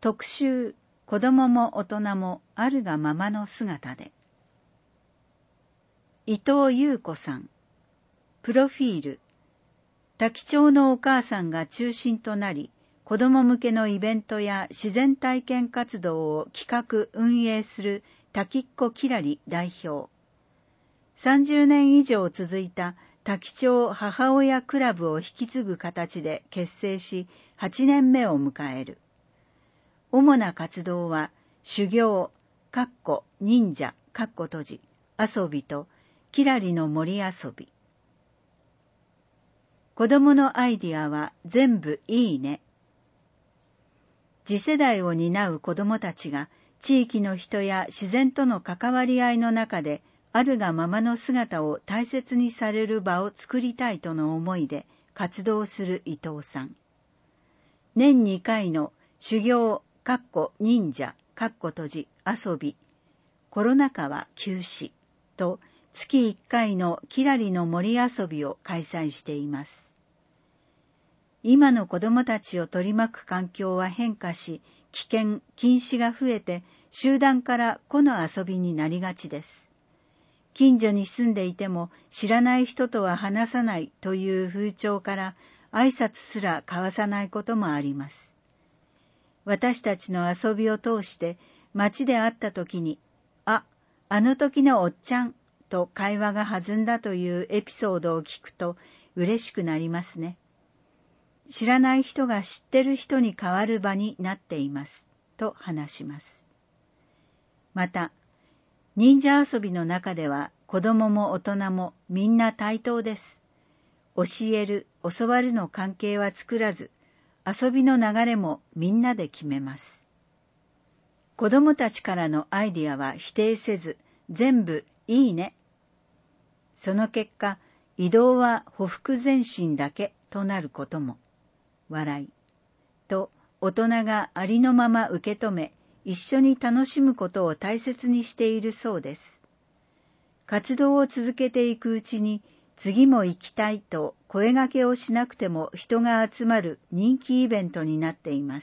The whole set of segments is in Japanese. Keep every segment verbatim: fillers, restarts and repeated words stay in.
特集、子供も大人もあるがままの姿で。伊藤優子さん。プロフィール。多気町のお母さんが中心となり、子供向けのイベントや自然体験活動を企画運営する多気っ子きらり代表。さんじゅうねん以上続いた多気町母親クラブを引き継ぐ形で結成しはちねんめを迎える。主な活動は修行、かっこ忍者、かっこ閉じ、遊びときらりの森遊び。子供のアイディアは全部いいね。次世代を担う子供たちが地域の人や自然との関わり合いの中であるがままの姿を大切にされる場を作りたいとの思いで活動する伊藤さん。年にかいの修行、かっこ忍者、かっこ閉じ、遊び、コロナ禍は休止と月いっかいのきらりの森遊びを開催しています。今の子どもたちを取り巻く環境は変化し、危険、禁止が増えて集団から個の遊びになりがちです。近所に住んでいても知らない人とは話さないという風潮から挨拶すら交わさないこともあります。私たちの遊びを通して街で会った時に、あ、あの時のおっちゃんと会話が弾んだというエピソードを聞くと嬉しくなりますね。知らない人が知ってる人に変わる場になっていますと話します。また、忍者遊びの中では子供も大人もみんな対等です。教える、教わるの関係は作らず、遊びの流れもみんなで決めます。子供たちからのアイディアは否定せず、全部いいね。その結果、移動はほふく前進だけとなることも。笑い。と、大人がありのまま受け止め、一緒に楽しむことを大切にしているそうです。活動を続けていくうちに、次も行きたいと声掛けをしなくても人が集まる人気イベントになっています。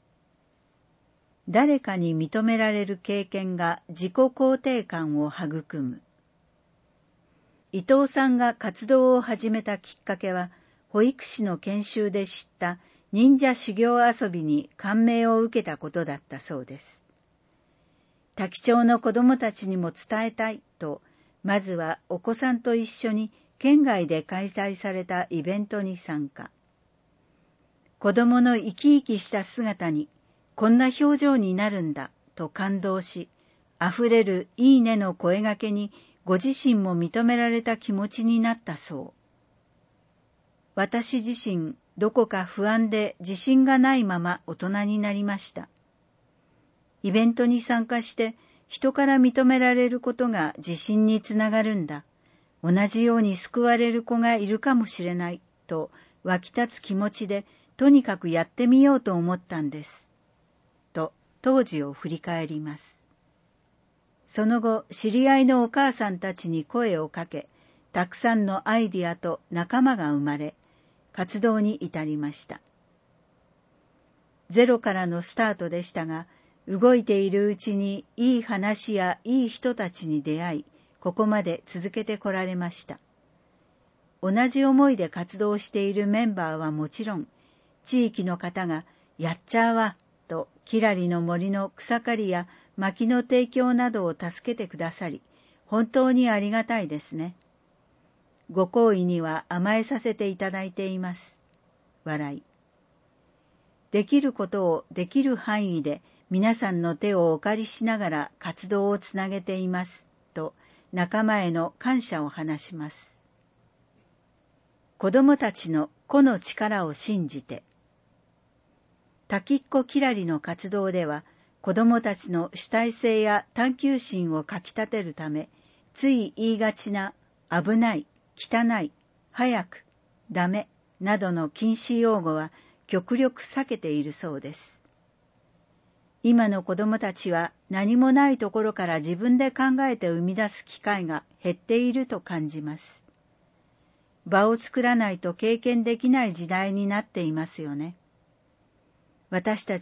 誰かに認められる経験が自己肯定感を育む。伊藤さんが活動を始めたきっかけは、保育士の研修で知った忍者修行遊びに感銘を受けたことだったそうです。多気町の子どもたちにも伝えたいと、まずはお子さんと一緒に県外で開催されたイベントに参加。子どもの生き生きした姿に、こんな表情になるんだと感動し、あふれるいいねの声掛けにご自身も認められた気持ちになったそう。私自身、どこか不安で自信がないまま大人になりました。イベントに参加して人から認められることが自信につながるんだ。同じように救われる子がいるかもしれないと湧き立つ気持ちでとにかくやってみようと思ったんです。と当時を振り返ります。その後、知り合いのお母さんたちに声をかけ、たくさんのアイディアと仲間が生まれ、活動に至りました。ゼロからのスタートでしたが、動いているうちにいい話やいい人たちに出会い、ここまで続けてこられました。同じ思いで活動しているメンバーはもちろん、地域の方がやっちゃうわときらりの森の草刈りや薪の提供などを助けてくださり、本当にありがたいですね。ご好意には甘えさせていただいています。笑い。できることをできる範囲で皆さんの手をお借りしながら活動をつなげています。と仲間への感謝を話します。子どもたちの個の力を信じて。多気っ子きらりの活動では、子どもたちの主体性や探求心をかきたてるため、つい言いがちな危ない、汚い、早く、ダメなどの禁止用語は極力避けているそうです。今の子どもたちは何もないところから自分で考えて生み出す機会が減っていると感じます。場を作らないと経験できない時代になっていますよね。私たちは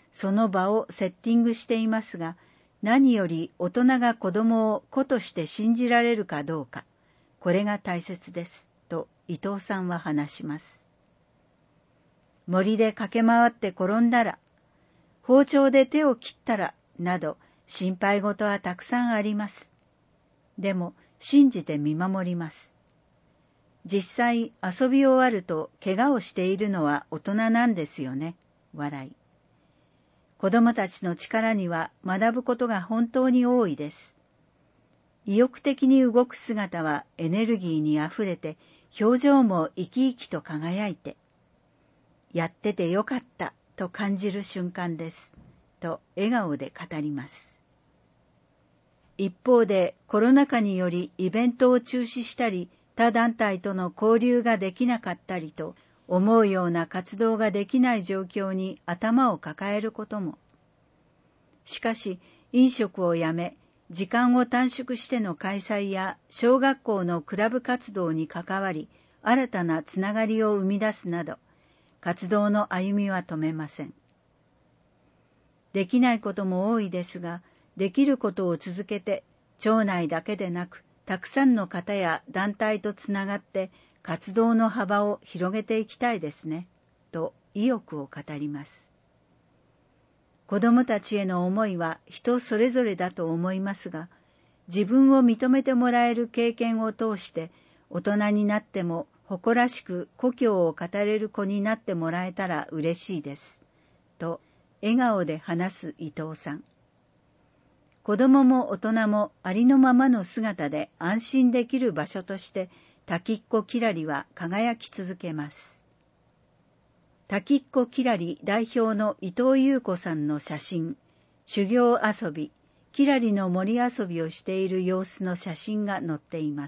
その場をセッティングしていますが、何より大人が子供を子として信じられるかどうか、これが大切です、と伊藤さんは話します。森で駆け回って転んだら、包丁で手を切ったら、など心配事はたくさんあります。でも信じて見守ります。実際遊び終わると怪我をしているのは大人なんですよね。笑い。子供たちの力には学ぶことが本当に多いです。意欲的に動く姿はエネルギーにあふれて、表情も生き生きと輝いて、やっててよかったと感じる瞬間です、と笑顔で語ります。一方でコロナ禍によりイベントを中止したり、他団体との交流ができなかったりと、思うような活動ができない状況に頭を抱えることも。しかし、飲食をやめ、時間を短縮しての開催や小学校のクラブ活動に関わり、新たなつながりを生み出すなど、活動の歩みは止めません。できないことも多いですが、できることを続けて、町内だけでなく、たくさんの方や団体とつながって活動の幅を広げていきたいですね、と意欲を語ります。子どもたちへの思いは人それぞれだと思いますが、自分を認めてもらえる経験を通して大人になっても誇らしく故郷を語れる子になってもらえたら嬉しいです、と笑顔で話す伊藤さん。子供も大人もありのままの姿で安心できる場所として滝っ子きらりは輝き続けます。滝っ子きらり代表の伊藤優子さんの写真、修行遊び、きらりの森遊びをしている様子の写真が載っています。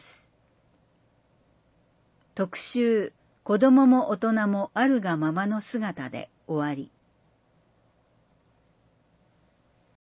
特集、子供も大人もあるがままの姿で終わり。